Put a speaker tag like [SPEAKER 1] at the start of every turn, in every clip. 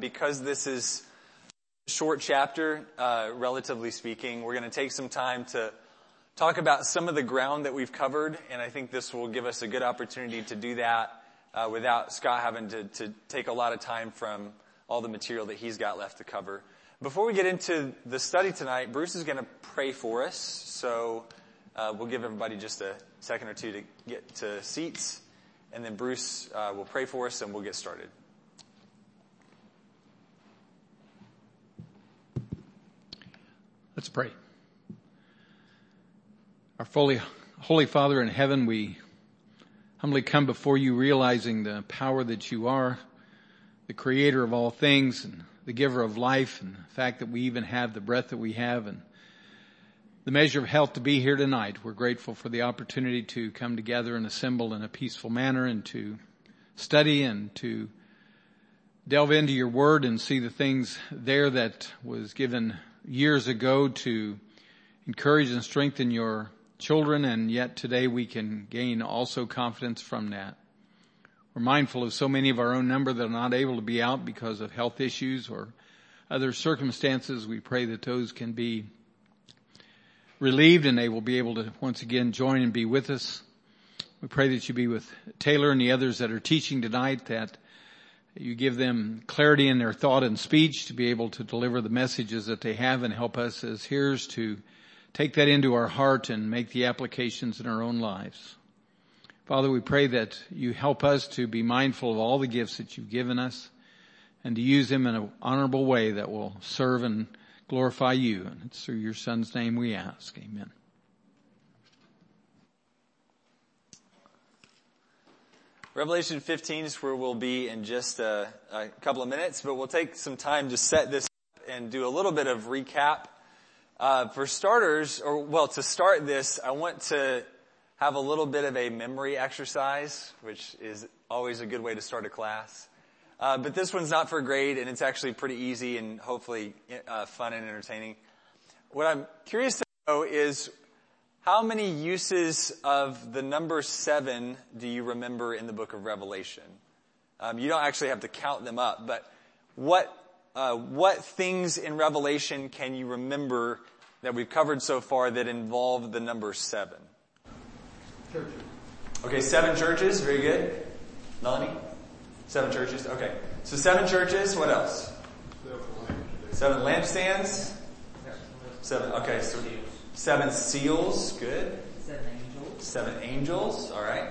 [SPEAKER 1] because this is a short chapter, relatively speaking, we're going to take some time to talk about some of the ground that we've covered, and I think this will give us a good opportunity to do that without Scott having to take a lot of time from all the material that he's got left to cover. Before we get into the study tonight, Bruce is going to pray for us, so we'll give everybody just a second or two to get to seats, and then Bruce will pray for us and we'll get started.
[SPEAKER 2] Let's pray. Our Holy Father in heaven, we humbly come before you realizing the power that you are, the creator of all things and the giver of life, and the fact that we even have the breath that we have and the measure of health to be here tonight. We're grateful for the opportunity to come together and assemble in a peaceful manner and to study and to delve into your word and see the things there that was given years ago to encourage and strengthen your children, and yet today we can gain also confidence from that. We're mindful of so many of our own number that are not able to be out because of health issues or other circumstances. We pray that those can be relieved and they will be able to once again join and be with us. We pray that you be with Taylor and the others that are teaching tonight, that you give them clarity in their thought and speech to be able to deliver the messages that they have, and help us as hearers to take that into our heart and make the applications in our own lives. Father, we pray that you help us to be mindful of all the gifts that you've given us and to use them in an honorable way that will serve and glorify you. And it's through your Son's name we ask. Amen.
[SPEAKER 1] Revelation 15 is where we'll be in just a couple of minutes, but we'll take some time to set this up and do a little bit of recap. For starters, to start this, I want to have a little bit of a memory exercise, which is always a good way to start a class. But this one's not for grade, and it's actually pretty easy and hopefully fun and entertaining. What I'm curious to know is, how many uses of the number 7 do you remember in the book of Revelation? You don't actually have to count them up, but what things in Revelation can you remember that we've covered so far that involve the number 7?
[SPEAKER 3] Churches.
[SPEAKER 1] Okay, 7 churches. Very good. Melanie? 7 churches. Okay. So 7 churches. What else? 7 lampstands. 7. Okay. So 7 seals. Good.
[SPEAKER 3] 7 angels.
[SPEAKER 1] 7 angels. All right.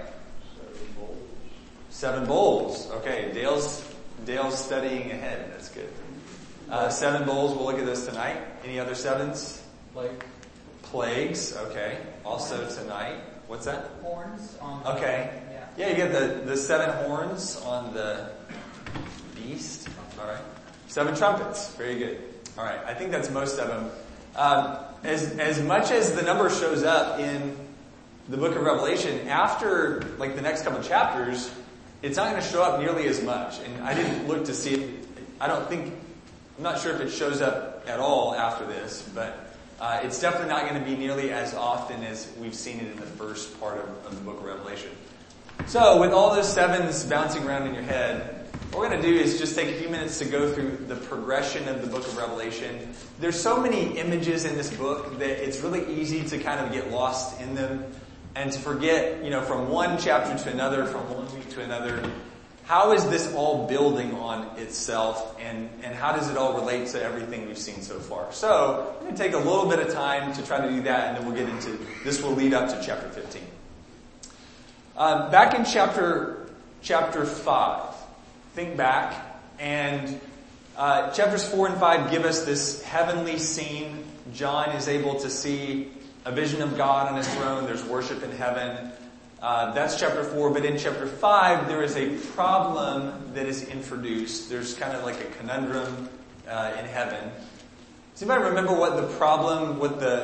[SPEAKER 1] 7 bowls. Okay. Dale's studying ahead. That's good. 7 bowls. We'll look at those tonight. Any other 7s? Plagues. Okay. Also tonight. What's that?
[SPEAKER 3] Horns on
[SPEAKER 1] okay. Yeah, you get the 7 horns on the beast. All right. 7 trumpets. Very good. All right. I think that's most of them. As much as the number shows up in the book of Revelation, after like the next couple chapters, it's not going to show up nearly as much. And I didn't look to see it. I'm not sure if it shows up at all after this, but it's definitely not going to be nearly as often as we've seen it in the first part of the book of Revelation. So with all those 7s bouncing around in your head, what we're going to do is just take a few minutes to go through the progression of the book of Revelation. There's so many images in this book that it's really easy to kind of get lost in them and to forget, from one chapter to another, from one week to another, how is this all building on itself, and how does it all relate to everything we've seen so far? So I'm going to take a little bit of time to try to do that, and then we'll get into, this will lead up to chapter 15. Back in chapter 5, think back, and chapters 4 and 5 give us this heavenly scene. John is able to see a vision of God on his throne. There's worship in heaven. That's chapter 4, but in chapter 5 there is a problem that is introduced. There's kind of like a conundrum in heaven. Does anybody remember what the problem,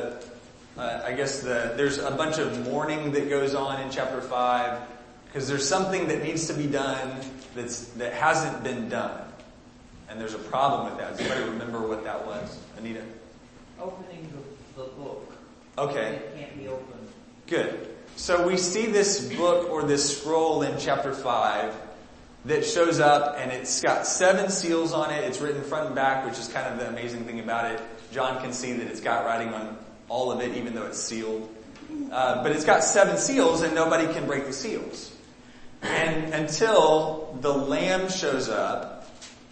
[SPEAKER 1] there's a bunch of mourning that goes on in chapter 5 because there's something that needs to be done that hasn't been done. And there's a problem with that. Does anybody remember what that was? Anita?
[SPEAKER 3] Opening the book.
[SPEAKER 1] Okay.
[SPEAKER 3] It can't be opened.
[SPEAKER 1] Good. So we see this book or this scroll in chapter 5 that shows up, and it's got 7 seals on it. It's written front and back, which is kind of the amazing thing about it. John can see that it's got writing on all of it, even though it's sealed. But it's got 7 seals, and nobody can break the seals. And until the Lamb shows up,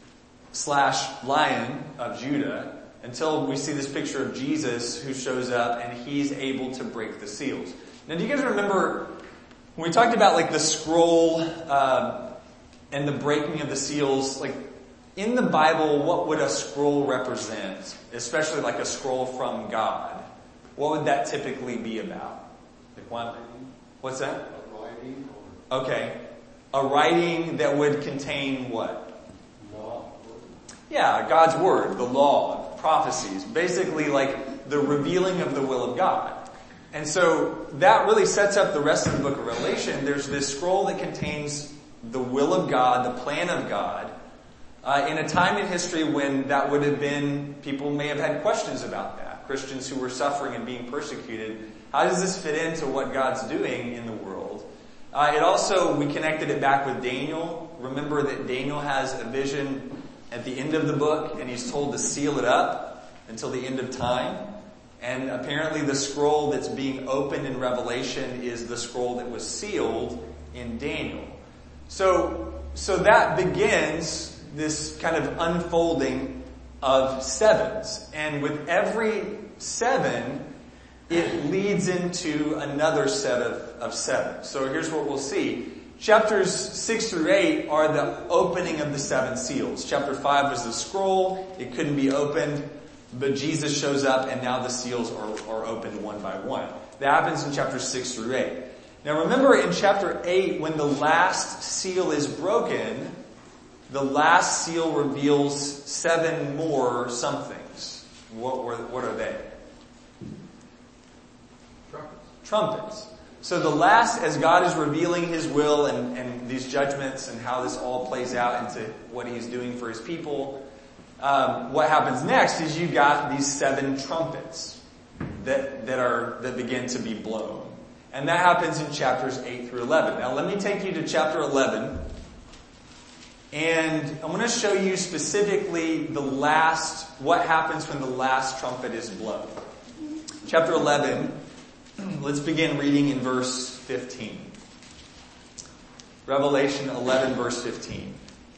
[SPEAKER 1] / Lion of Judah, until we see this picture of Jesus who shows up and he's able to break the seals. Now, do you guys remember when we talked about like the scroll and the breaking of the seals? Like in the Bible, what would a scroll represent? Especially like a scroll from God. What would that typically be about? Like what's that? Okay. A writing that would contain what?
[SPEAKER 4] Law.
[SPEAKER 1] Yeah, God's word, the law, prophecies. Basically like the revealing of the will of God. And so that really sets up the rest of the book of Revelation. There's this scroll that contains the will of God, the plan of God, in a time in history when that would have been, people may have had questions about that. Christians who were suffering and being persecuted. How does this fit into what God's doing in the world? We connected it back with Daniel. Remember that Daniel has a vision at the end of the book, and he's told to seal it up until the end of time. And apparently the scroll that's being opened in Revelation is the scroll that was sealed in Daniel. So that begins this kind of unfolding of 7s. And with every 7, it leads into another set of 7. So here's what we'll see. Chapters 6 through 8 are the opening of the 7 seals. Chapter 5 was the scroll. It couldn't be opened, but Jesus shows up and now the seals are opened one by one. That happens in chapters 6 through 8. Now remember in chapter 8, when the last seal is broken, the last seal reveals 7 more somethings. What are they? Trumpets. So the last, as God is revealing His will and these judgments and how this all plays out into what He's doing for His people, what happens next is you've got these 7 trumpets that begin to be blown. And that happens in chapters 8 through 11. Now let me take you to chapter 11. And I'm going to show you specifically what happens when the last trumpet is blown. Chapter 11, let's begin reading in verse 15. Revelation 11, verse 15.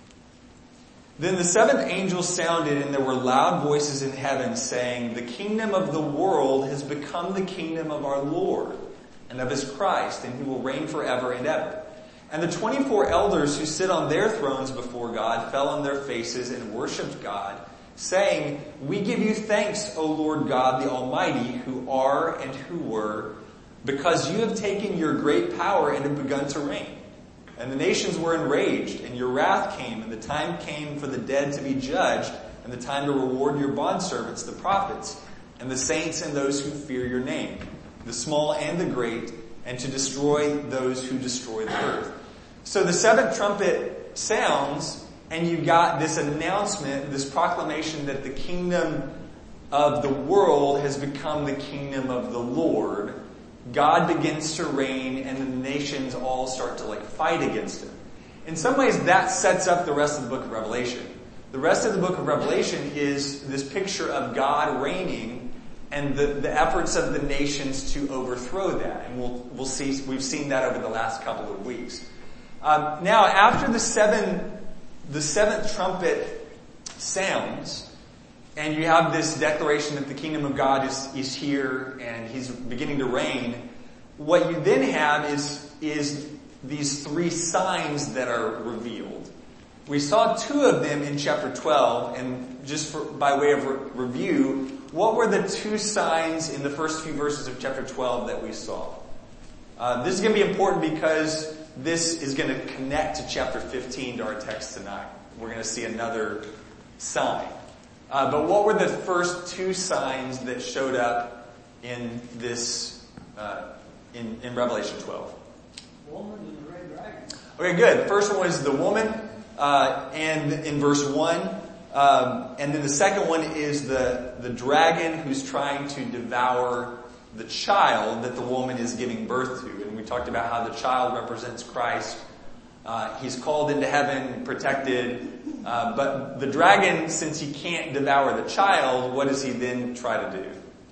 [SPEAKER 1] Then the 7th angel sounded, and there were loud voices in heaven saying, "The kingdom of the world has become the kingdom of our Lord and of His Christ, and He will reign forever and ever." And the 24 elders who sit on their thrones before God fell on their faces and worshipped God, saying, "We give you thanks, O Lord God, the Almighty, who are and who were, because you have taken your great power and have begun to reign. And the nations were enraged, and your wrath came, and the time came for the dead to be judged, and the time to reward your bondservants, the prophets, and the saints and those who fear your name, the small and the great, and to destroy those who destroy the earth." So the 7th trumpet sounds, and you got this announcement, this proclamation that the kingdom of the world has become the kingdom of the Lord. God begins to reign, and the nations all start to fight against Him. In some ways, that sets up the rest of the book of Revelation. The rest of the book of Revelation is this picture of God reigning and the efforts of the nations to overthrow that. And we'll see, we've seen that over the last couple of weeks. Now, after the 7th trumpet sounds, and you have this declaration that the kingdom of God is here and He's beginning to reign, what you then have is these 3 signs that are revealed. We saw 2 of them in chapter 12, and just by way of review, what were the 2 signs in the first few verses of chapter 12 that we saw? This is going to be important because this is going to connect to chapter 15 to our text tonight. We're going to see another sign. But what were the first 2 signs that showed up in this, in Revelation 12?
[SPEAKER 3] Woman and the red dragon.
[SPEAKER 1] Okay, good. First one was the woman, and in verse 1. And then the second one is the dragon who's trying to devour the child that the woman is giving birth to. And we talked about how the child represents Christ, He's called into heaven, protected. But the dragon, since he can't devour the child, what does he then try to do?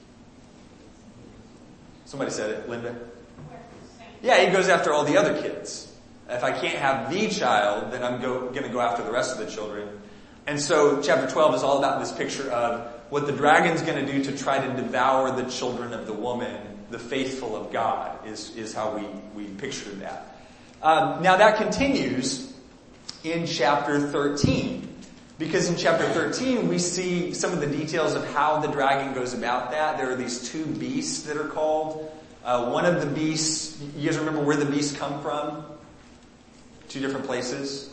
[SPEAKER 1] Somebody said it, Linda? Yeah, he goes after all the other kids. If I can't have the child, then I'm going to go after the rest of the children. And so chapter 12 is all about this picture of what the dragon's going to do to try to devour the children of the woman, the faithful of God, is how we picture that. Now that continues in chapter 13. Because in chapter 13 we see some of the details of how the dragon goes about that. There are these two beasts that are called. One of the beasts, you guys remember where the beasts come from? Two different places.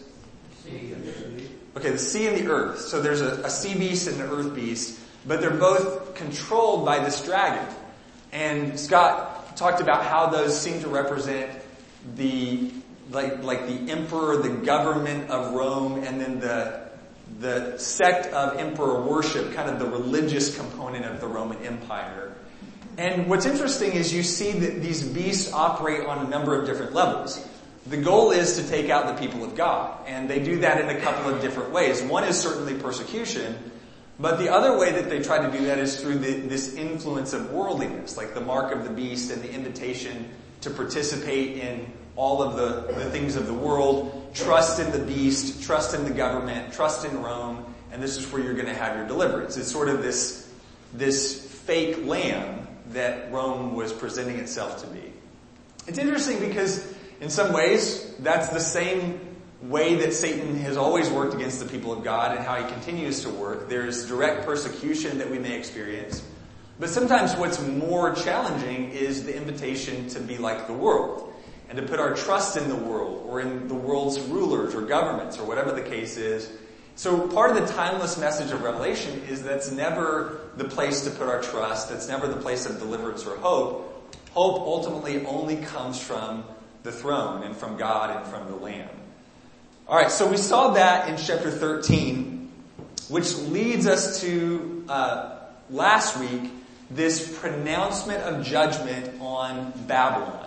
[SPEAKER 1] Okay, the sea and the earth. So there's a sea beast and an earth beast, but they're both controlled by this dragon. And Scott talked about how those seem to represent the emperor, the government of Rome, and then the sect of emperor worship, kind of the religious component of the Roman Empire. And what's interesting is you see that these beasts operate on a number of different levels. The goal is to take out the people of God, and they do that in a couple of different ways. One is certainly persecution, but the other way that they try to do that is through this influence of worldliness, like the mark of the beast and the invitation to participate in all of the things of the world, trust in the beast, trust in the government, trust in Rome, and this is where you're going to have your deliverance. It's sort of this fake lamb that Rome was presenting itself to be. It's interesting because in some ways, that's the same way that Satan has always worked against the people of God and how he continues to work. There's direct persecution that we may experience. But sometimes what's more challenging is the invitation to be like the world and to put our trust in the world or in the world's rulers or governments or whatever the case is. So part of the timeless message of Revelation is that's never the place to put our trust. That's never the place of deliverance or hope. Hope ultimately only comes from the throne and from God and from the Lamb. Alright, so we saw that in chapter 13, which leads us to, last week, this pronouncement of judgment on Babylon.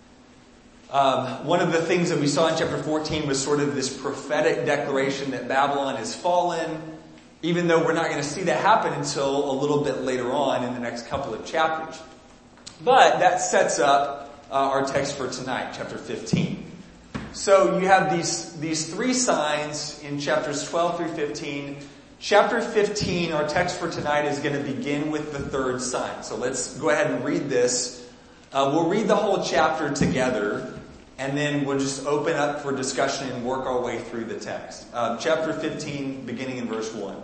[SPEAKER 1] One of the things that we saw in chapter 14 was sort of this prophetic declaration that Babylon has fallen, even though we're not going to see that happen until a little bit later on in the next couple of chapters. But that sets up our text for tonight, chapter 15. So you have these three signs in chapters 12 through 15. Chapter 15, our text for tonight, is going to begin with the third sign. So let's go ahead and read this. We'll read the whole chapter together, and then we'll just open up for discussion and work our way through the text. Chapter 15, beginning in verse 1.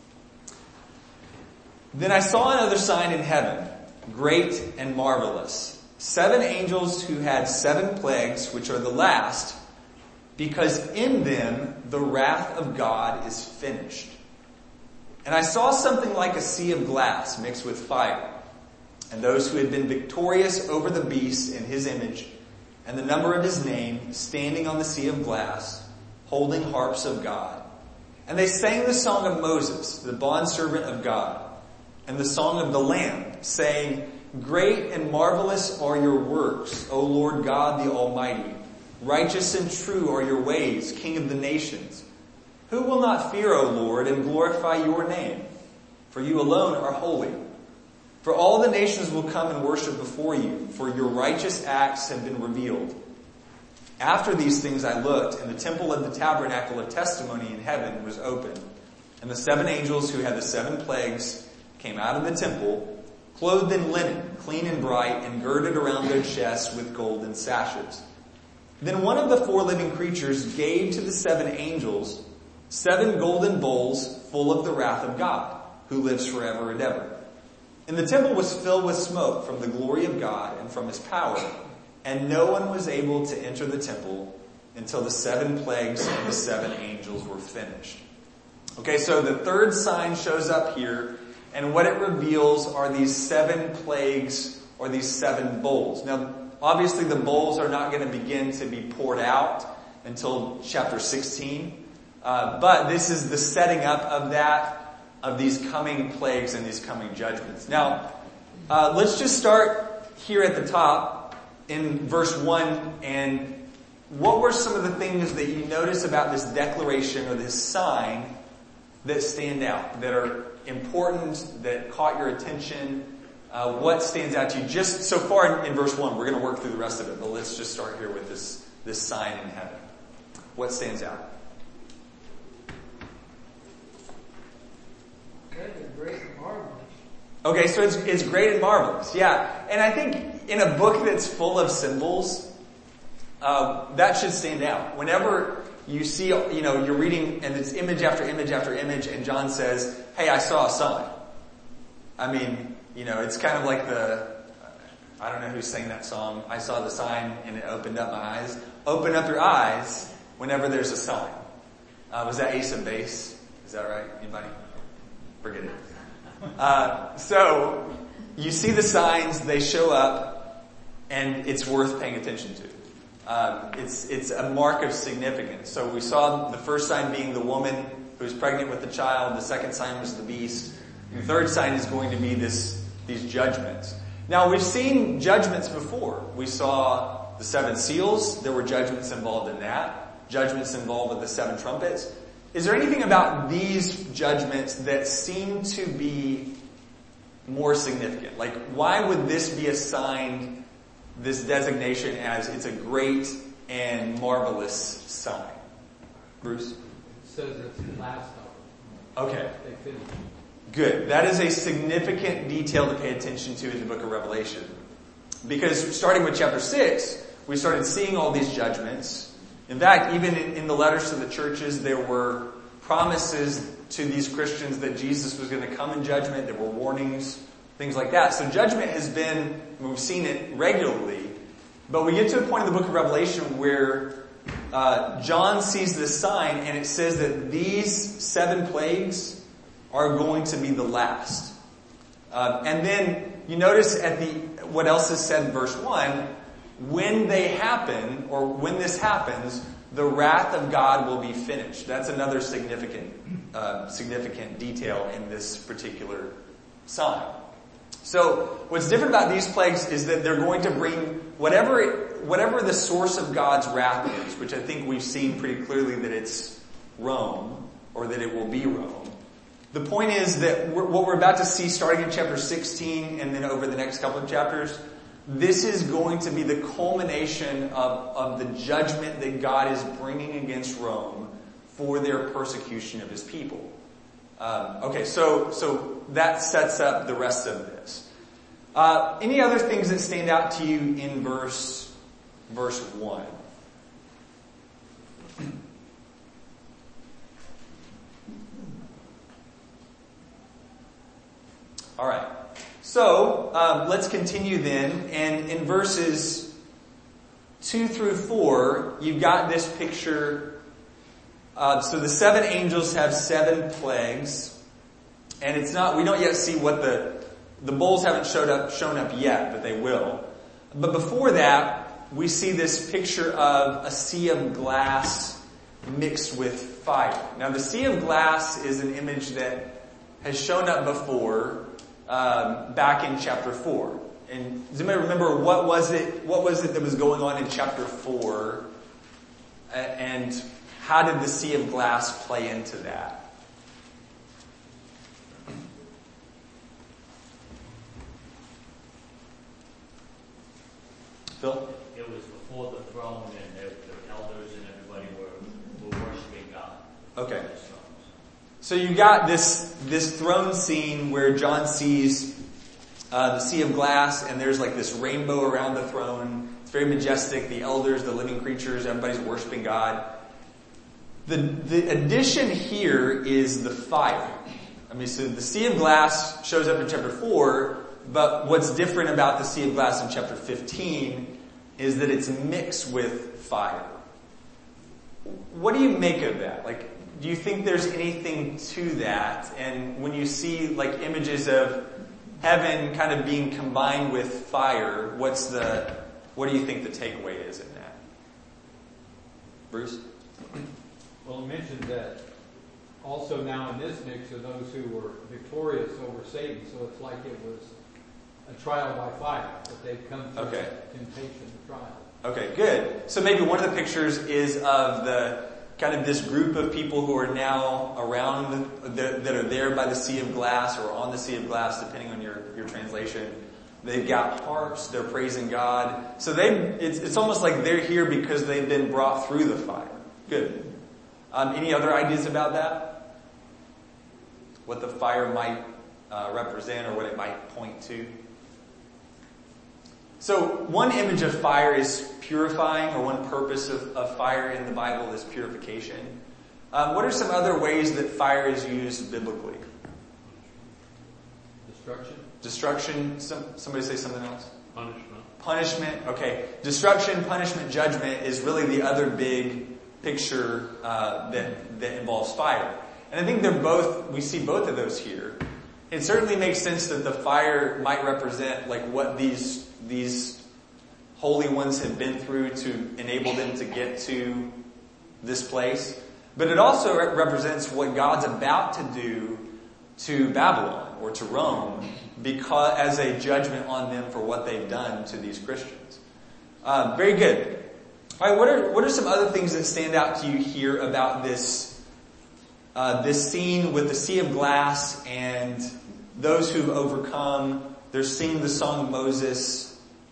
[SPEAKER 1] Then I saw another sign in heaven, great and marvelous. 7 angels who had 7 plagues, which are the last, because in them the wrath of God is finished. And I saw something like a sea of glass mixed with fire, and those who had been victorious over the beast in his image, and the number of his name, standing on the sea of glass, holding harps of God. And they sang the song of Moses, the bondservant of God, and the song of the Lamb, saying, Great and marvelous are your works, O Lord God the Almighty. Righteous and true are your ways, King of the nations. Who will not fear, O Lord, and glorify your name? For you alone are holy. For all the nations will come and worship before you, for your righteous acts have been revealed. After these things I looked, and the temple of the tabernacle of testimony in heaven was opened. And the 7 angels who had the 7 plagues came out of the temple, clothed in linen, clean and bright, and girded around their chests with golden sashes. Then one of the 4 living creatures gave to the 7 angels 7 golden bowls full of the wrath of God, who lives forever and ever. And the temple was filled with smoke from the glory of God and from his power, and no one was able to enter the temple until the 7 plagues of the 7 angels were finished. Okay, so the third sign shows up here, and what it reveals are these 7 plagues or these 7 bowls. Now, obviously the bowls are not going to begin to be poured out until chapter 16. But this is the setting up of these coming plagues and these coming judgments. Now, let's just start here at the top in verse 1 and what were some of the things that you notice about this declaration or this sign that stand out, that are important, that caught your attention? What stands out to you? Just so far in verse 1, we're going to work through the rest of it, but let's just start here with this sign in heaven. What stands out?
[SPEAKER 3] Great and marvelous.
[SPEAKER 1] Okay, so it's great and marvelous. Yeah. And I think in a book that's full of symbols, that should stand out. Whenever you see, you're reading and it's image after image after image and John says, hey, I saw a sign. I mean, it's kind of like I don't know who sang that song. I saw the sign and it opened up my eyes. Open up your eyes whenever there's a sign. Was that Ace of Base? Is that right? Anybody? Forget it. So you see the signs, they show up, and it's worth paying attention to. It's a mark of significance. So we saw the first sign being the woman who was pregnant with the child. The second sign was the beast. The third sign is going to be these judgments. Now we've seen judgments before. We saw the 7 seals. There were judgments involved in that. Judgments involved with the 7 trumpets. Is there anything about these judgments that seem to be more significant? Like, why would this be assigned this designation as it's a great and marvelous sign? Bruce?
[SPEAKER 4] It says it's the last of them.
[SPEAKER 1] Okay.
[SPEAKER 4] They finished.
[SPEAKER 1] Good. That is a significant detail to pay attention to in the book of Revelation. Because starting with chapter 6, we started seeing all these judgments. In fact, even in the letters to the churches, there were promises to these Christians that Jesus was going to come in judgment. There were warnings, things like that. So judgment has been, we've seen it regularly. But we get to a point in the book of Revelation where John sees this sign and it says that these 7 plagues are going to be the last. And then you notice what else is said in verse 1, when they happen, or when this happens, the wrath of God will be finished. That's another significant detail in this particular sign. So what's different about these plagues is that they're going to bring whatever the source of God's wrath is, which I think we've seen pretty clearly that it's Rome, or that it will be Rome. The point is that what we're about to see starting in chapter 16 and then over the next couple of chapters, this is going to be the culmination of the judgment that God is bringing against Rome for their persecution of his people. Okay, so that sets up the rest of this. Any other things that stand out to you in verse 1? All right. So, let's continue then. And in verses 2 through 4, you've got this picture. So the 7 angels have 7 plagues. And we don't yet see what the bowls haven't shown up yet, but they will. But before that, we see this picture of a sea of glass mixed with fire. Now the sea of glass is an image that has shown up before, back in chapter 4. And does anybody remember what was it that was going on in chapter 4? And how did the sea of glass play into that? Phil?
[SPEAKER 5] It was before the throne and the elders and everybody were worshiping God.
[SPEAKER 1] Okay. So you got this throne scene where John sees the sea of glass, and there's like this rainbow around the throne. It's very majestic. The elders, the living creatures, everybody's worshiping God. The addition here is the fire. I mean, so the sea of glass shows up in chapter 4, but what's different about the sea of glass in chapter 15 is that it's mixed with fire. What do you make of that? Like, do you think there's anything to that? And when you see like images of heaven kind of being combined with fire, what do you think the takeaway is in that? Bruce?
[SPEAKER 4] Well, it mentioned that also now in this mix are those who were victorious over Satan. So it's like it was a trial by fire, that they've come through temptation and trial.
[SPEAKER 1] Okay, good. So maybe one of the pictures is of the kind of this group of people who are now around, that are there by the sea of glass or on the sea of glass, depending on your translation. They've got harps, they're praising God. So it's almost like they're here because they've been brought through the fire. Good. Any other ideas about that? What the fire might represent or what it might point to? So one image of fire is purifying, or one purpose of fire in the Bible is purification. What are some other ways that fire is used biblically? Destruction. Somebody say something else? Punishment. Okay. Destruction, punishment, judgment is really the other big picture that involves fire. And I think we see both of those here. It certainly makes sense that the fire might represent like what these holy ones have been through to enable them to get to this place. But it also represents what God's about to do to Babylon or to Rome, because as a judgment on them for what they've done to these Christians. Very good. All right, what are some other things that stand out to you here about this scene with the sea of glass and those who've overcome? They're singing the song of Moses,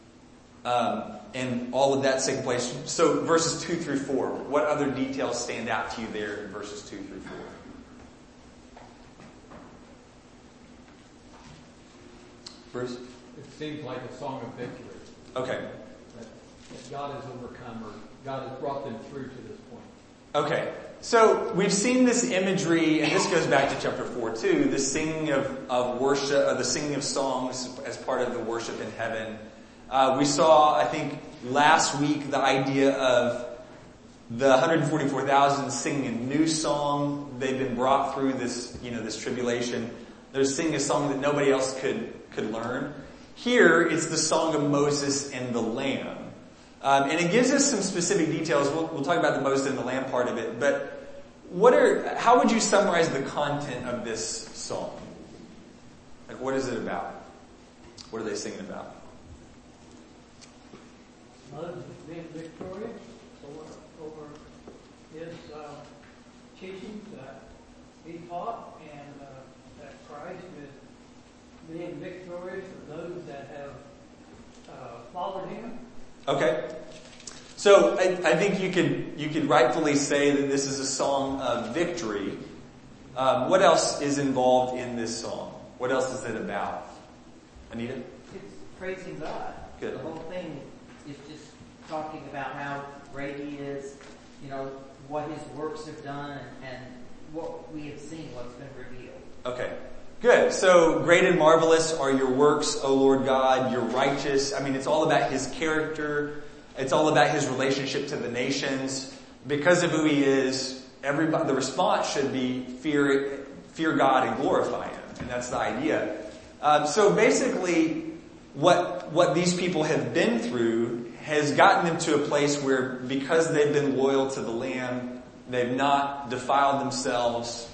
[SPEAKER 1] and all of that's taking place. So verses 2 through 4, what other details stand out to you there in verses 2 through 4? Bruce?
[SPEAKER 4] It seems like a song of victory.
[SPEAKER 1] Okay.
[SPEAKER 4] That God has overcome, or God has brought them through to this point.
[SPEAKER 1] Okay. So we've seen this imagery, and this goes back to chapter 4 too, the singing of worship, the singing of songs as part of the worship in heaven. We saw, I think, last week the idea of the 144,000 singing a new song. They've been brought through this tribulation. They're singing a song that nobody else could learn. Here, it's the song of Moses and the Lamb. And it gives us some specific details. We'll talk about the Moses and the Lamb part of it. But how would you summarize the content of this song? Like, what is it about? What are they singing about?
[SPEAKER 3] Moses being victorious over his teachings that he taught, and that Christ is being victorious for those that have followed him. Okay.
[SPEAKER 1] So I think you could rightfully say that this is a song of victory. What else is involved in this song? What else is it about? Anita?
[SPEAKER 6] It's praising God.
[SPEAKER 1] Good.
[SPEAKER 6] The whole thing is just talking about how great he is, what his works have done, and what we have seen, what's been revealed.
[SPEAKER 1] Okay. Good. So great and marvelous are your works, O Lord God. You're righteous. I mean, it's all about his character. It's all about his relationship to the nations. Because of who he is, the response should be fear God and glorify him. And that's the idea. So basically, what these people have been through has gotten them to a place where, because they've been loyal to the Lamb, they've not defiled themselves,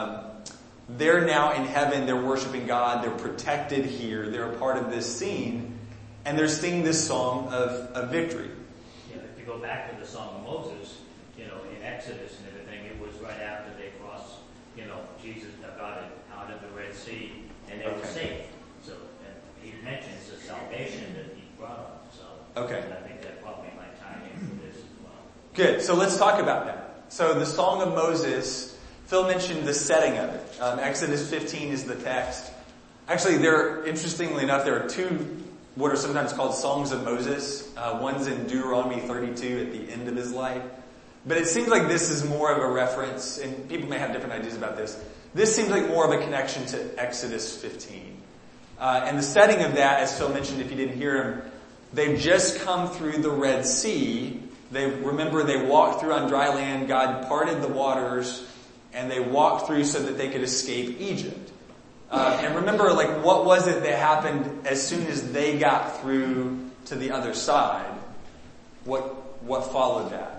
[SPEAKER 1] they're now in heaven, they're worshiping God, they're protected here, they're a part of this scene, and they're singing this song of victory.
[SPEAKER 5] Yeah, if you go back to the Song of Moses, in Exodus and everything, it was right after they crossed, Jesus got it out of the Red Sea, and they were safe. So, and he mentions the salvation that he brought them. So,
[SPEAKER 1] okay.
[SPEAKER 5] I think that probably might tie into this as well.
[SPEAKER 1] Good, so let's talk about that. So the Song of Moses, Phil mentioned the setting of it. Exodus 15 is the text. Actually, interestingly enough, there are two what are sometimes called Songs of Moses. One's in Deuteronomy 32 at the end of his life. But it seems like this is more of a reference, and people may have different ideas about this. This seems like more of a connection to Exodus 15. And the setting of that, as Phil mentioned, if you didn't hear him, they've just come through the Red Sea. They walked through on dry land. God parted the waters, and they walked through so that they could escape Egypt. And remember, what was it that happened as soon as they got through to the other side? What followed that?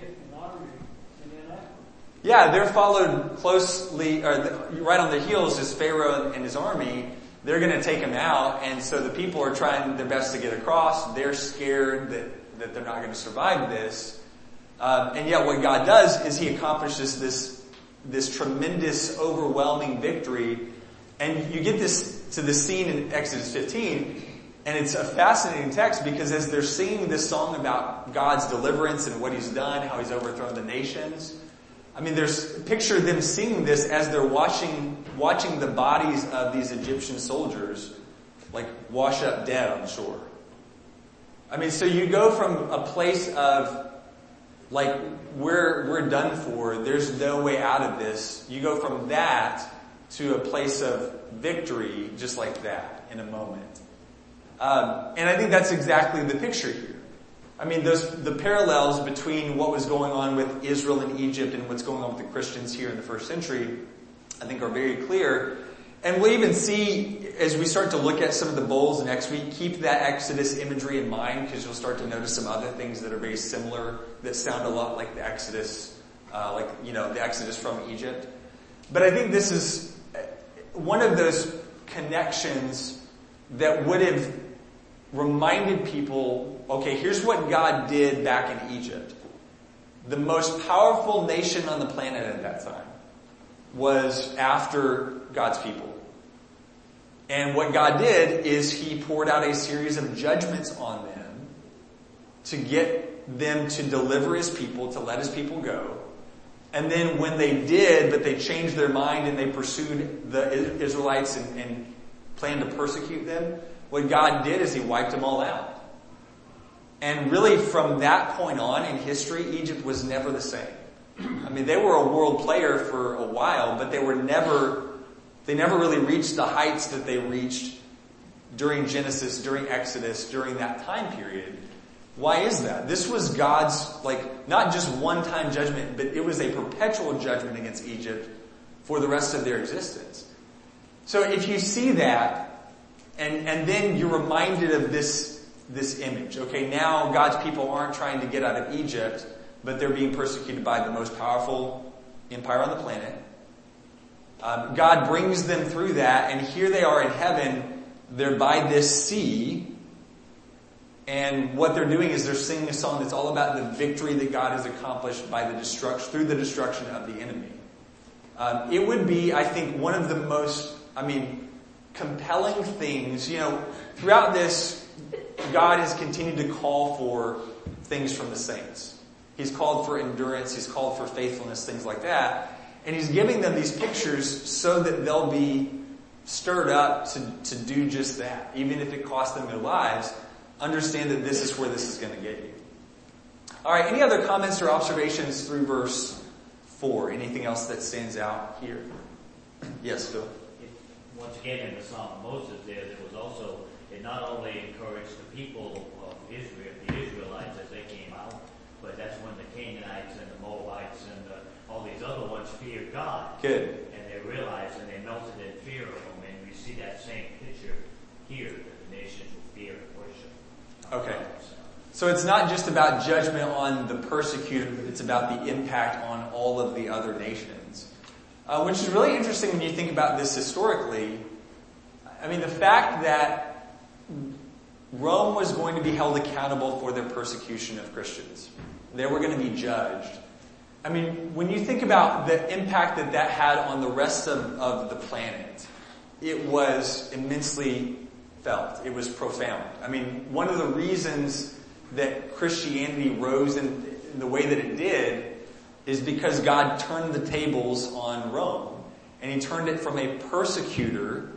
[SPEAKER 1] Yeah, they're followed closely, right on the heels is Pharaoh and his army. They're going to take him out, and so the people are trying their best to get across. They're scared that that they're not going to survive this. And yet what God does is he accomplishes this tremendous, overwhelming victory. And you get to this scene in Exodus 15, and it's a fascinating text because as they're singing this song about God's deliverance and what he's done, how he's overthrown the nations, I mean, picture them singing this as they're watching the bodies of these Egyptian soldiers like wash up dead on shore. I mean, so you go from a place of like we're done for, there's no way out of this. You go from that to a place of victory just like that in a moment. And I think that's exactly the picture here. I mean, the parallels between what was going on with Israel and Egypt and what's going on with the Christians here in the first century, I think are very clear. And we'll even see, as we start to look at some of the bowls next week, keep that Exodus imagery in mind because you'll start to notice some other things that are very similar that sound a lot like the Exodus, the Exodus from Egypt. But I think this is one of those connections that would have reminded people, okay, here's what God did back in Egypt. The most powerful nation on the planet at that time was after God's people. And what God did is he poured out a series of judgments on them to get them to deliver his people, to let his people go. And then when they did, but they changed their mind and they pursued the Israelites and planned to persecute them, what God did is he wiped them all out. And really from that point on in history, Egypt was never the same. I mean, they were a world player for a while, but they never really reached the heights that they reached during Genesis, during Exodus, during that time period. Why is that? This was God's, not just one-time judgment, but it was a perpetual judgment against Egypt for the rest of their existence. So if you see that, and then you're reminded of this image, okay, now God's people aren't trying to get out of Egypt, but they're being persecuted by the most powerful empire on the planet. God brings them through that, and here they are in heaven. They're by this sea, and what they're doing is they're singing a song that's all about the victory that God has accomplished through the destruction of the enemy. It would be, I think, one of the most, compelling things. Throughout this, God has continued to call for things from the saints. He's called for endurance. He's called for faithfulness, things like that. And he's giving them these pictures so that they'll be stirred up to do just that. Even if it costs them their lives, understand that this is where this is going to get you. All right, any other comments or observations through verse 4? Anything else that stands out here? Yes, Phil?
[SPEAKER 5] Once again, in the Song of Moses there was also, it not only encouraged the people of Israel, the Israelites as they came out, but that's when the Canaanites and the Moabites and all these other ones feared God.
[SPEAKER 1] Good.
[SPEAKER 5] And they realized and they melted in fear of him. And we see that same picture here, that the nations will fear and worship.
[SPEAKER 1] Okay. So it's not just about judgment on the persecuted, but it's about the impact on all of the other nations. Which is really interesting when you think about this historically. The fact that Rome was going to be held accountable for their persecution of Christians. They were going to be judged. When you think about the impact that had on the rest of the planet, it was immensely felt. It was profound. One of the reasons that Christianity rose in the way that it did is because God turned the tables on Rome. And he turned it from a persecutor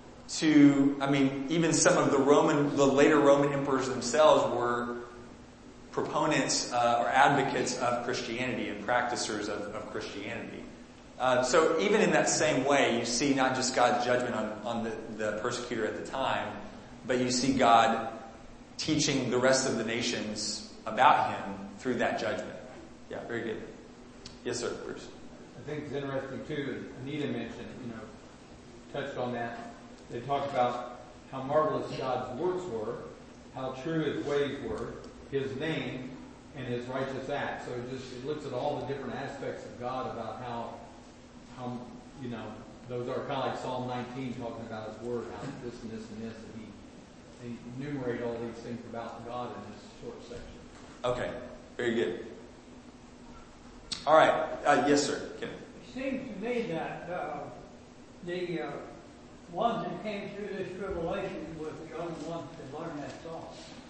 [SPEAKER 1] to, even some of the later Roman emperors themselves were proponents or advocates of Christianity and practicers of Christianity. So even in that same way, you see not just God's judgment on the persecutor at the time, but you see God teaching the rest of the nations about him through that judgment. Yeah, very good. Yes, sir, Bruce.
[SPEAKER 4] I think it's interesting too, Anita mentioned, touched on that. They talked about how marvelous God's works were, how true his ways were, his name, and his righteous acts. So it looks at all the different aspects of God about how those are kind of like Psalm 19 talking about his word, how this and this and this, and he enumerate all these things about God in this short section.
[SPEAKER 1] Okay, very good. All right, yes, sir. Ken.
[SPEAKER 3] It seems to me that the ones that came through this tribulation were the only ones that learned that song.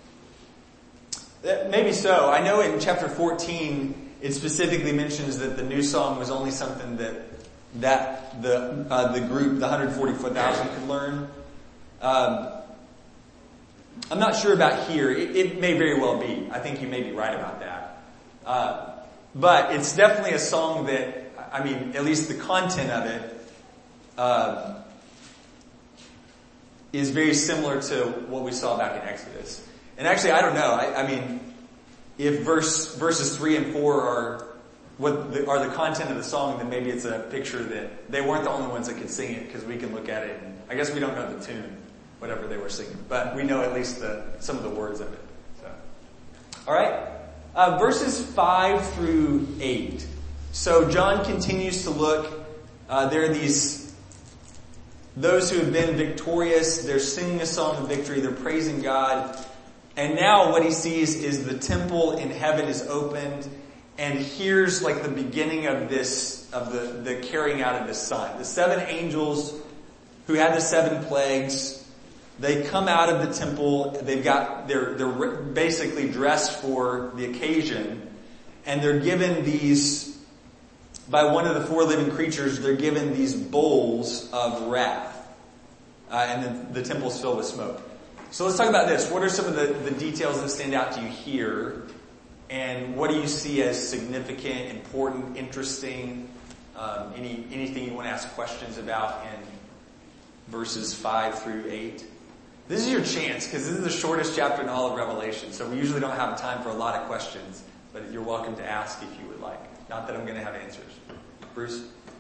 [SPEAKER 1] Maybe so. I know in chapter 14, it specifically mentions that the new song was only something that the group, the 144,000, could learn. I'm not sure about here. It may very well be. I think you may be right about that. But it's definitely a song that, I mean, at least the content of it is very similar to what we saw back in Exodus. And actually, I don't know. I mean, if verses 3 and 4 are the content of the song, then maybe it's a picture that they weren't the only ones that could sing it, because we can look at it and I guess we don't know the tune, whatever they were singing, but we know at least some of the words of it. So, all right, verses 5 through 8. So John continues to look. There are those who have been victorious. They're singing a song of victory. They're praising God. And now what he sees is the temple in heaven is opened. And here's like the beginning of this, of the carrying out of this sign. The 7 angels who had the 7 plagues, they come out of the temple. They're basically dressed for the occasion. And they're given these, by one of the 4 living creatures, they're given these bowls of wrath. And then the temple's filled with smoke. So let's talk about this. What are some of the details that stand out to you here? And what do you see as significant, important, interesting? Anything you want to ask questions about in verses 5 through 8? This is your chance, because this is the shortest chapter in all of Revelation. So we usually don't have time for a lot of questions. But you're welcome to ask if you would like. Not that I'm going to have answers. Bruce?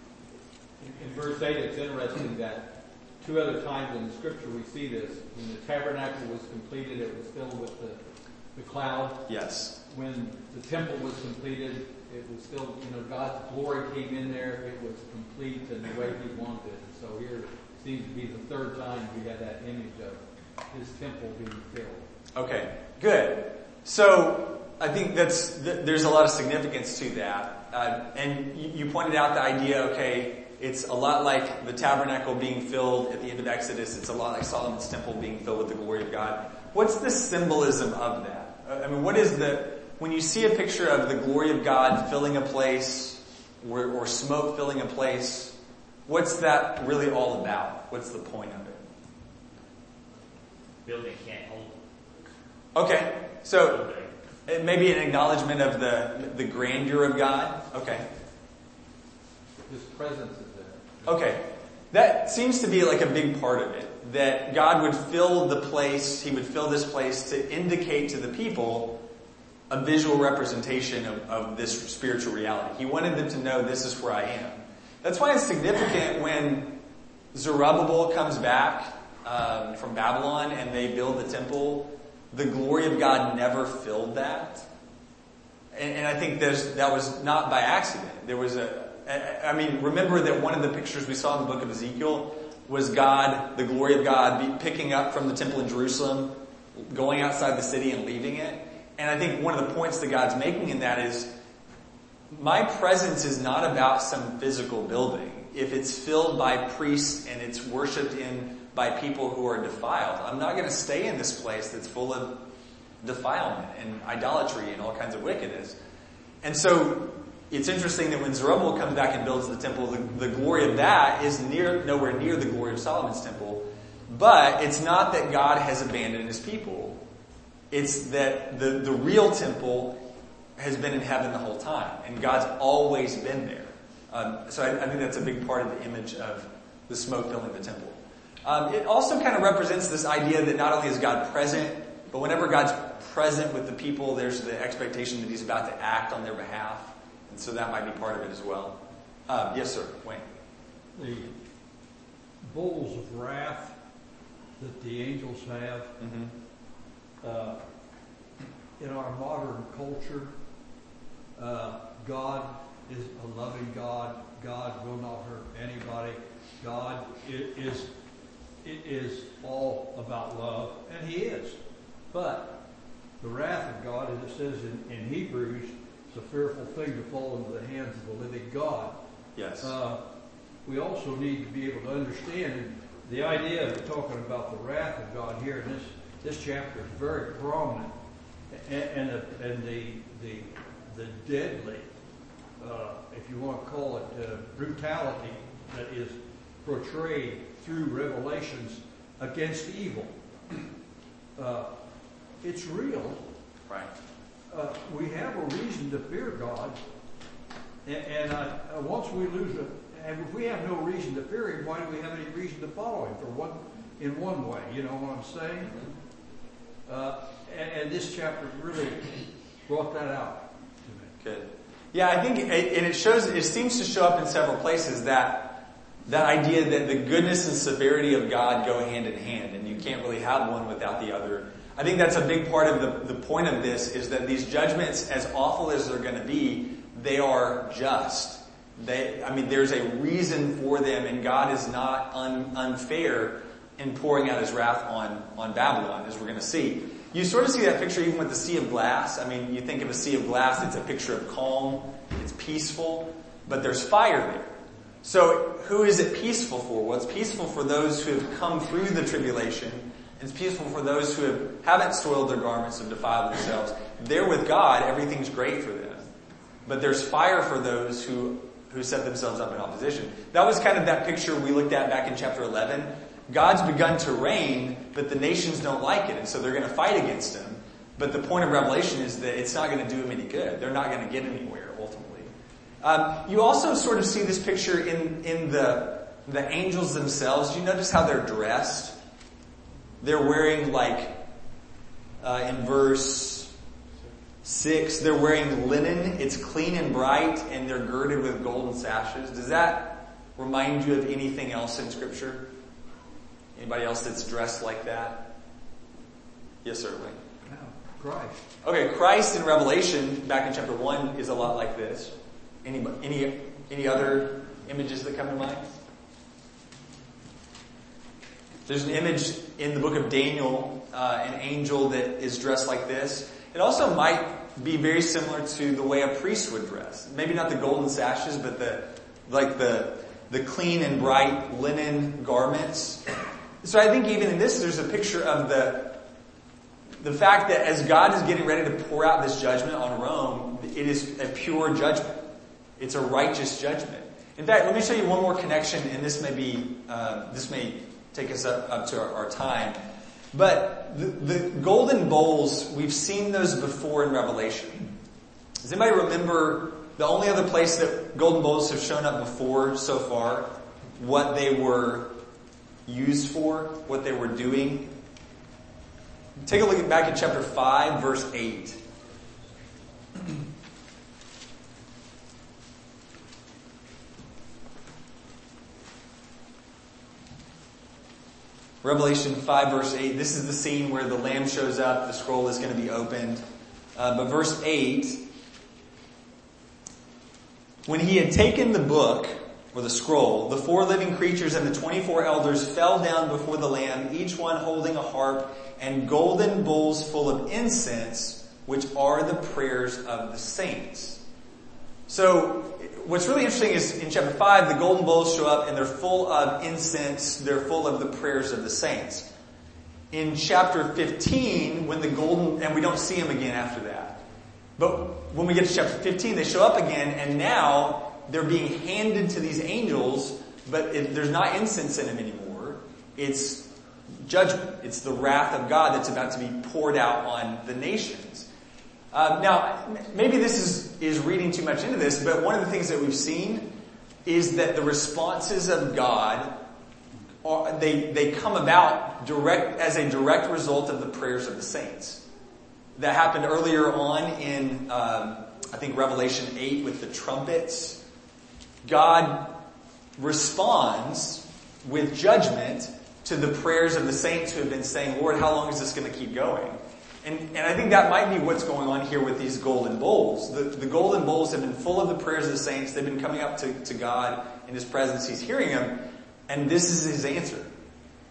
[SPEAKER 4] In verse 8, it's interesting that 2 other times in the scripture we see this. When the tabernacle was completed, it was filled with the cloud.
[SPEAKER 1] Yes.
[SPEAKER 4] When the temple was completed, it was filled, God's glory came in there. It was complete in the way he wanted it. So here it seems to be the 3rd time we had that image of his temple being filled. Okay,
[SPEAKER 1] good. So I think there's a lot of significance to that. And you pointed out the idea, okay, it's a lot like the tabernacle being filled at the end of Exodus. It's a lot like Solomon's temple being filled with the glory of God. What's the symbolism of that? I mean, when you see a picture of the glory of God filling a place, or smoke filling a place, what's that really all about? What's the point of it?
[SPEAKER 5] Building can't hold it.
[SPEAKER 1] Okay, so maybe an acknowledgement of the grandeur of God. Okay.
[SPEAKER 4] His presence is there.
[SPEAKER 1] Okay. That seems to be like a big part of it. That God would fill the place, he would fill this place to indicate to the people a visual representation of this spiritual reality. He wanted them to know, this is where I am. That's why it's significant when Zerubbabel comes back from Babylon and they build the temple. The glory of God never filled that. And I think that was not by accident. There was remember that one of the pictures we saw in the book of Ezekiel was God, the glory of God, picking up from the temple in Jerusalem, going outside the city and leaving it. And I think one of the points that God's making in that is, my presence is not about some physical building. If it's filled by priests and it's worshipped in by people who are defiled, I'm not going to stay in this place that's full of defilement and idolatry and all kinds of wickedness. And so it's interesting that when Zerubbabel comes back and builds the temple, the glory of that is nowhere near the glory of Solomon's temple. But it's not that God has abandoned his people. It's that the real temple has been in heaven the whole time, and God's always been there. So I think that's a big part of the image of the smoke filling the temple. It also kind of represents this idea that not only is God present, but whenever God's present with the people, there's the expectation that he's about to act on their behalf. And so that might be part of it as well. Yes, sir. Wayne.
[SPEAKER 7] The bowls of wrath that the angels have, in our modern culture, God is a loving God. God will not hurt anybody. God is all about love, and he is. But the wrath of God, as it says in Hebrews, it's a fearful thing to fall into the hands of the living God.
[SPEAKER 1] Yes.
[SPEAKER 7] We also need to be able to understand the idea of talking about the wrath of God here in this chapter is very prominent, and the deadly, if you want to call it, brutality that is portrayed through Revelations against evil. It's real.
[SPEAKER 1] Right.
[SPEAKER 7] We have a reason to fear God, and once we lose it, and if we have no reason to fear Him, why do we have any reason to follow Him? In one way, you know what I'm saying? And this chapter really brought that out to me.
[SPEAKER 1] Good. Yeah, I think, and it seems to show up in several places that idea that the goodness and severity of God go hand in hand, and you can't really have one without the other. I think that's a big part of the point of this, is that these judgments, as awful as they're going to be, they are just. There's a reason for them, and God is not unfair in pouring out His wrath on Babylon, as we're going to see. You sort of see that picture even with the sea of glass. You think of a sea of glass, it's a picture of calm, it's peaceful, but there's fire there. So who is it peaceful for? Well, it's peaceful for those who have come through the tribulation. It's peaceful for those who haven't soiled their garments and defiled themselves. They're with God, everything's great for them. But there's fire for those who set themselves up in opposition. That was kind of that picture we looked at back in chapter 11. God's begun to reign, but the nations don't like it, and so they're going to fight against Him. But the point of Revelation is that it's not going to do them any good. They're not going to get anywhere, ultimately. You also sort of see this picture in the angels themselves. Do you notice how they're dressed? They're wearing, in verse 6, they're wearing linen. It's clean and bright, and they're girded with golden sashes. Does that remind you of anything else in Scripture? Anybody else that's dressed like that? Yes, certainly.
[SPEAKER 7] No, Christ.
[SPEAKER 1] Okay, Christ in Revelation, back in chapter 1, is a lot like this. Any other images that come to mind? There's an image in the book of Daniel, an angel that is dressed like this. It also might be very similar to the way a priest would dress. Maybe not the golden sashes, but the clean and bright linen garments. So I think even in this, there's a picture of the fact that as God is getting ready to pour out this judgment on Rome, it is a pure judgment. It's a righteous judgment. In fact, let me show you one more connection, and this may take us up to our time. But the golden bowls, we've seen those before in Revelation. Does anybody remember the only other place that golden bowls have shown up before so far? What they were used for? What they were doing? Take a look back at chapter 5, verse 8. Revelation 5 verse 8, this is the scene where the Lamb shows up, the scroll is going to be opened. But verse 8, when He had taken the book, or the scroll, the 4 living creatures and the 24 elders fell down before the Lamb, each one holding a harp and golden bowls full of incense, which are the prayers of the saints. So, what's really interesting is in chapter 5, the golden bowls show up and they're full of incense, they're full of the prayers of the saints. In chapter 15, and we don't see them again after that. But when we get to chapter 15, they show up again, and now they're being handed to these angels, but there's not incense in them anymore. It's judgment. It's the wrath of God that's about to be poured out on the nations. Now, maybe this is reading too much into this, but one of the things that we've seen is that the responses of God, they come about as a direct result of the prayers of the saints. That happened earlier on in, I think, Revelation 8 with the trumpets. God responds with judgment to the prayers of the saints who have been saying, Lord, how long is this going to keep going? And I think that might be what's going on here with these golden bowls. The golden bowls have been full of the prayers of the saints. They've been coming up to God in His presence. He's hearing them. And this is His answer.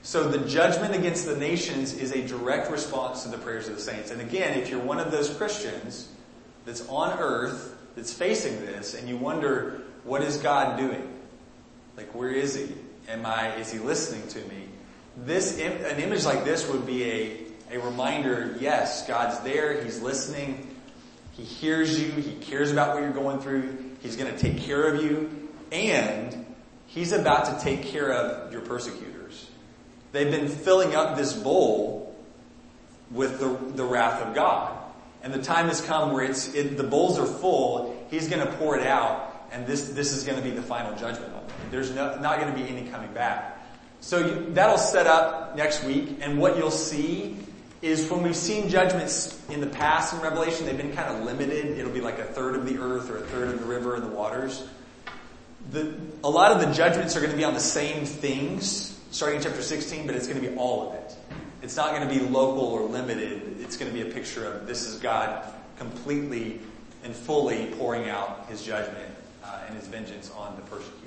[SPEAKER 1] So the judgment against the nations is a direct response to the prayers of the saints. And again, if you're one of those Christians that's on earth, that's facing this, and you wonder, what is God doing? Like, where is He? Is He listening to me? An image like this would be a reminder, yes, God's there, He's listening, He hears you, He cares about what you're going through, He's going to take care of you, and He's about to take care of your persecutors. They've been filling up this bowl with the wrath of God. And the time has come where the bowls are full, He's going to pour it out, and this is going to be the final judgment on them. There's not going to be any coming back. So that'll set up next week, and what you'll see is when we've seen judgments in the past in Revelation, they've been kind of limited. It'll be like a third of the earth or a third of the river and the waters. A lot of the judgments are going to be on the same things, starting in chapter 16, but it's going to be all of it. It's not going to be local or limited. It's going to be a picture of this is God completely and fully pouring out His judgment and His vengeance on the persecutors.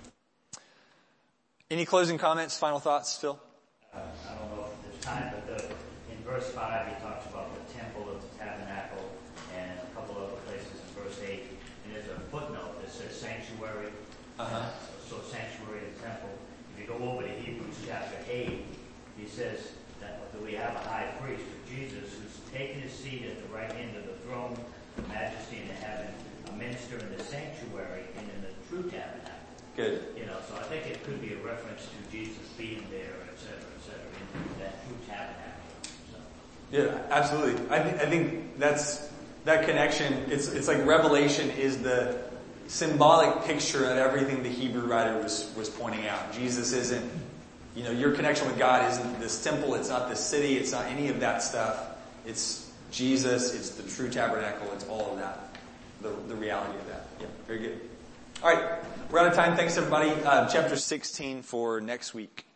[SPEAKER 1] Any closing comments, final thoughts, Phil?
[SPEAKER 5] I don't know if there's time, but in verse 5 he talks about the temple of the tabernacle and a couple other places in verse 8. And there's a footnote that says sanctuary. So sanctuary and temple. If you go over to Hebrews chapter 8, he says that we have a high priest of Jesus who's taken his seat at the right hand of the throne of majesty in heaven, a minister in the sanctuary and in the true tabernacle.
[SPEAKER 1] Good.
[SPEAKER 5] So I think it could be a reference to Jesus being there, et cetera, in that true tabernacle. So.
[SPEAKER 1] Yeah, absolutely. I think that connection. It's like Revelation is the symbolic picture of everything the Hebrew writer was pointing out. Jesus isn't, your connection with God isn't this temple. It's not this city. It's not any of that stuff. It's Jesus. It's the true tabernacle. It's all of that. The reality of that. Yeah, very good. All right, we're out of time. Thanks, everybody. Chapter 16 for next week.